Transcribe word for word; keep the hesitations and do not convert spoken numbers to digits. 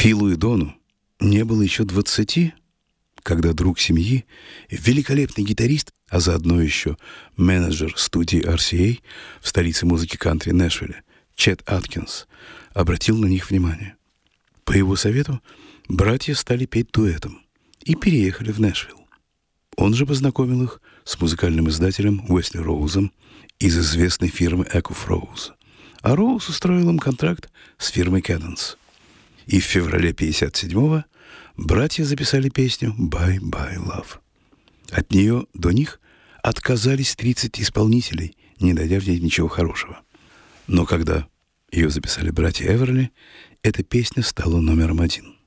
Филу и Дону не было еще двадцати, когда друг семьи, великолепный гитарист, а заодно еще менеджер студии ар си эй в столице музыки кантри Нэшвилле, Чет Аткинс, обратил на них внимание. По его совету братья стали петь дуэтом и переехали в Нэшвилл. Он же познакомил их с музыкальным издателем Уэсли Роузом из известной фирмы Экуф Роуз. А Роуз устроил им контракт с фирмой Cadence. И в феврале пятьдесят седьмого братья записали песню «Bye Bye Love». От нее до них отказались тридцать исполнителей, не найдя в ней ничего хорошего. Но когда ее записали братья Эверли, эта песня стала номером один.